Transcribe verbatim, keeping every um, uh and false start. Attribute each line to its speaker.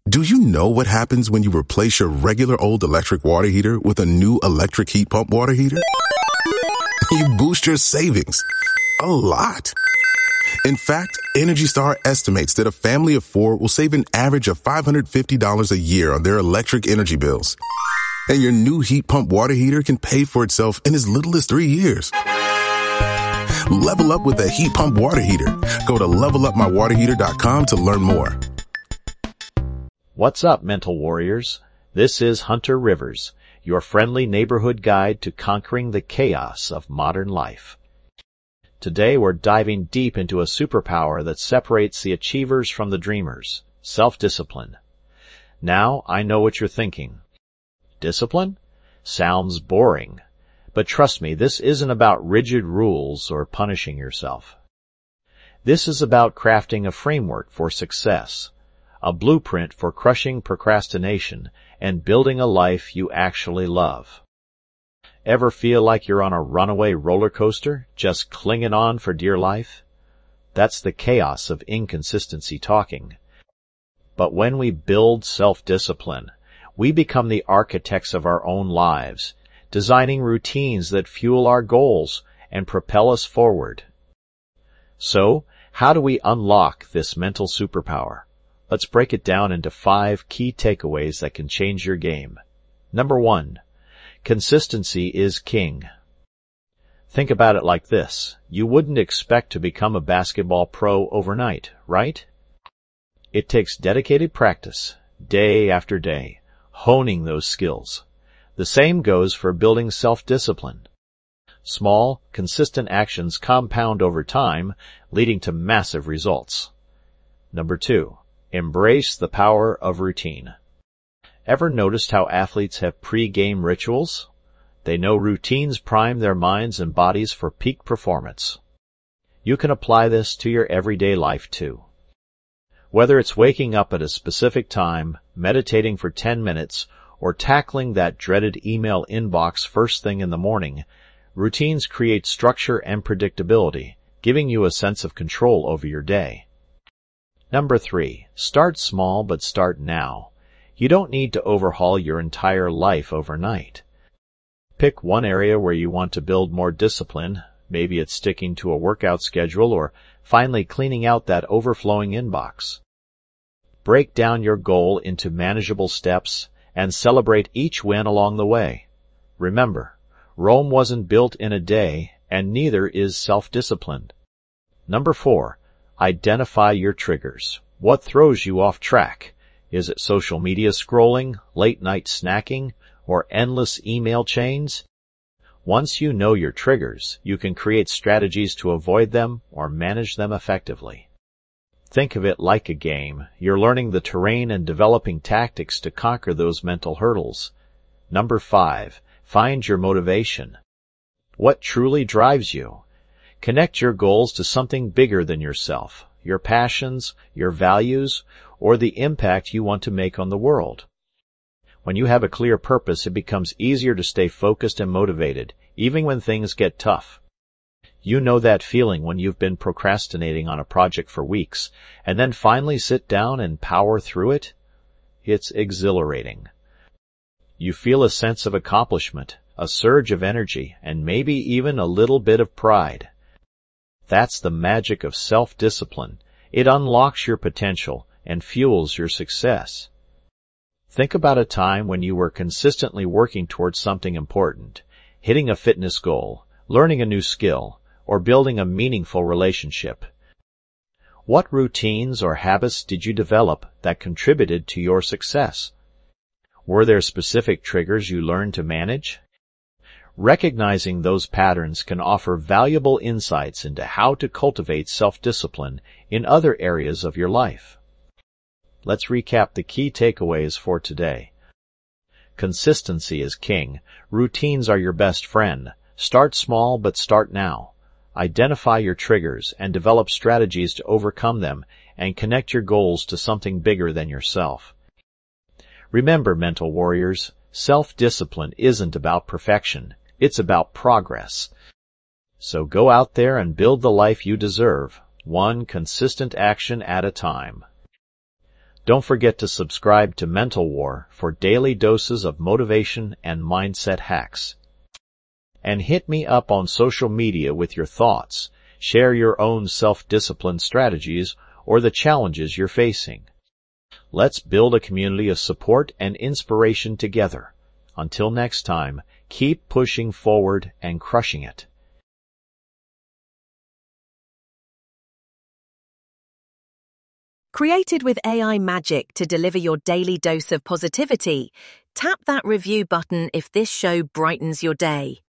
Speaker 1: Do you know what happens when you replace your regular old electric water heater with a new electric heat pump water heater? You boost your savings a lot. In fact, Energy Star estimates that a family of four will save an average of five hundred fifty dollars a year on their electric energy bills. And your new heat pump water heater can pay for itself in as little as three years. Level up with a heat pump water heater. Go to level up my water heater dot com to learn more.
Speaker 2: What's up, mental warriors? This is Hunter Rivers, your friendly neighborhood guide to conquering the chaos of modern life. Today we're diving deep into a superpower that separates the achievers from the dreamers, self-discipline. Now, I know what you're thinking. Discipline? Sounds boring. But trust me, this isn't about rigid rules or punishing yourself. This is about crafting a framework for success, a blueprint for crushing procrastination and building a life you actually love. Ever feel like you're on a runaway roller coaster, just clinging on for dear life? That's the chaos of inconsistency talking. But when we build self-discipline, we become the architects of our own lives, designing routines that fuel our goals and propel us forward. So, how do we unlock this mental superpower? Let's break it down into five key takeaways that can change your game. Number one, consistency is king. Think about it like this. You wouldn't expect to become a basketball pro overnight, right? It takes dedicated practice, day after day, honing those skills. The same goes for building self-discipline. Small, consistent actions compound over time, leading to massive results. Number two, embrace the power of routine. Ever noticed how athletes have pre-game rituals? They know routines prime their minds and bodies for peak performance. You can apply this to your everyday life too. Whether it's waking up at a specific time, meditating for ten minutes, or tackling that dreaded email inbox first thing in the morning, routines create structure and predictability, giving you a sense of control over your day. Number three, start small but start now. You don't need to overhaul your entire life overnight. Pick one area where you want to build more discipline. Maybe it's sticking to a workout schedule or finally cleaning out that overflowing inbox. Break down your goal into manageable steps and celebrate each win along the way. Remember, Rome wasn't built in a day, and neither is self-discipline. Number four, identify your triggers. What throws you off track? Is it social media scrolling, late-night snacking, or endless email chains? Once you know your triggers, you can create strategies to avoid them or manage them effectively. Think of it like a game. You're learning the terrain and developing tactics to conquer those mental hurdles. Number five, find your motivation. What truly drives you? Connect your goals to something bigger than yourself, your passions, your values, or the impact you want to make on the world. When you have a clear purpose, it becomes easier to stay focused and motivated, even when things get tough. You know that feeling when you've been procrastinating on a project for weeks, and then finally sit down and power through it? It's exhilarating. You feel a sense of accomplishment, a surge of energy, and maybe even a little bit of pride. That's the magic of self-discipline. It unlocks your potential and fuels your success. Think about a time when you were consistently working towards something important, hitting a fitness goal, learning a new skill, or building a meaningful relationship. What routines or habits did you develop that contributed to your success? Were there specific triggers you learned to manage? Recognizing those patterns can offer valuable insights into how to cultivate self-discipline in other areas of your life. Let's recap the key takeaways for today. Consistency is king. Routines are your best friend. Start small, but start now. Identify your triggers and develop strategies to overcome them and connect your goals to something bigger than yourself. Remember, mental warriors, self-discipline isn't about perfection. It's about progress. So go out there and build the life you deserve, one consistent action at a time. Don't forget to subscribe to Mental War for daily doses of motivation and mindset hacks. And hit me up on social media with your thoughts. Share your own self-discipline strategies or the challenges you're facing. Let's build a community of support and inspiration together. Until next time, keep pushing forward and crushing it.
Speaker 3: Created with A I magic to deliver your daily dose of positivity, tap that review button if this show brightens your day.